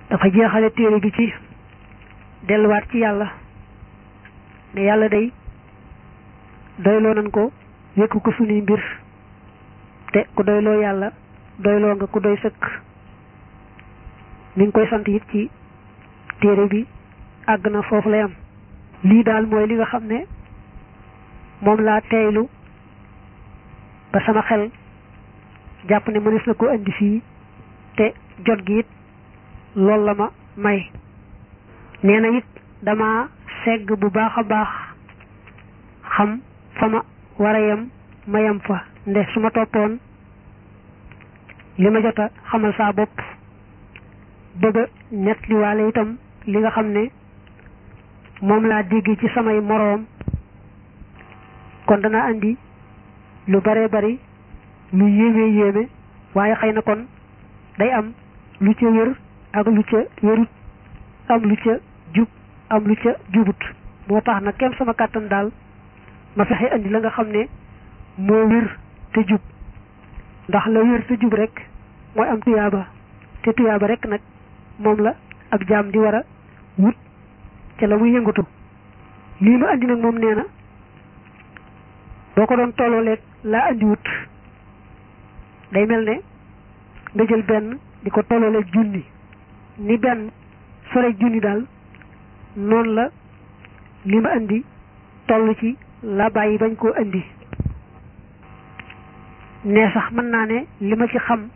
dafa jeexale téere bi ci delluwaat ci yàlla ne yàlla day doyloo nañ ko wékku ko sunuy mbir te ku doyloo yàlla doyloo nga ku doy sëkk mi ngi koy sant it ci téere bi àgg na foofu lay am lii daal mooy li nga xam ne moom laa teylu ba sama xel jàpp ne mënees na ko indi fii te jot gi it loolu la ma may nee na it dama segg bu baax a baax xam fa ma war a yem ma yem fa nde su ma toppoon li ma jot a xamal saa bopp bëgg a ñett li waale itam li nga xam ne moom laa dégg ci samay moroom kon dana andi lu bare bari lu yéeme waaye xëy na kon day am lu ca wér ak lu ca wérut am lu ca jub am lu ca jubut moo tax na kem sama kàttan daal ma fexe andi la nga xam ne moo wér te jub ndax la wér te jub rek mooy am tuyaaba te tuyaaba rek nag moom la ab jaam di war a wut ca la muy yëngatu lii ma andi nag moom nee na boo ko doon tollooleeg laa andi wut day mel ne nga jël benn di ko tollooleeg junni ni benn sore junni daal noonu la li ma andi toll ci la bàyyi bañ koo andi ne sax mën naa ne li ma ci xam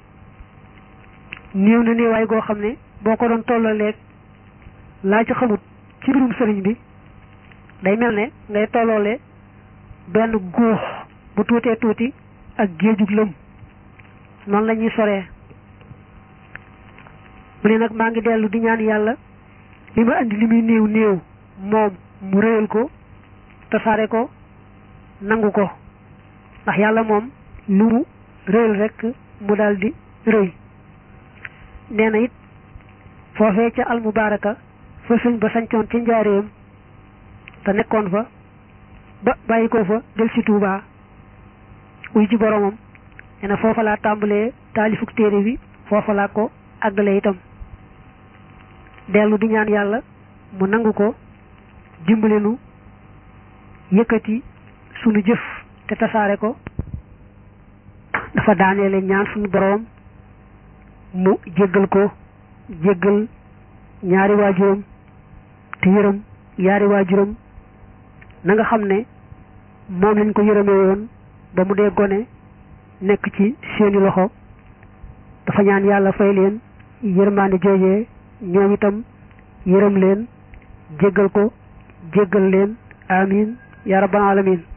néew na néewaay goo xam ne boo ko doon tollooleeg laa ci xamut ci mbirum sëriñ bi day mel ne ngay tolloole benn góox bu tuutee tuuti ak géejug lëm noonu la ñuy soree mu ne nag maa ngi dellu di ñaan yàlla li ma andi li muy néew moom mu réyal ko tasaare ko nangu ko ndax yàlla moom lu mu réyal rek mu daldi rëy nee na it foofee ca almubaaraka fa sëñ ba sañcoon ca njaareem te nekkoon fa ba bàyyi ko fa del si Tuubaa uy ci boromam nee na foofa laa tàmbalee taalifuk téere bi foofa laa ko àggale itam dellu di ñaan yàlla mu nangu ko dimbali nu yëkkati sunu jëf te tasaare ko dafa daaneele ñaan sunu boroom mu jéggal ko jéggal ñaari waajuram te yërëm yaari waajuram na nga xam ne moom lañ ko yërëmee woon ba mu dee gone nekk ci seeni loxo dafa ñaan yàlla fay leen yërmaande joojee ñoom itam yërëm leen jéggal ko jéggal leen amin ya rabbal alamin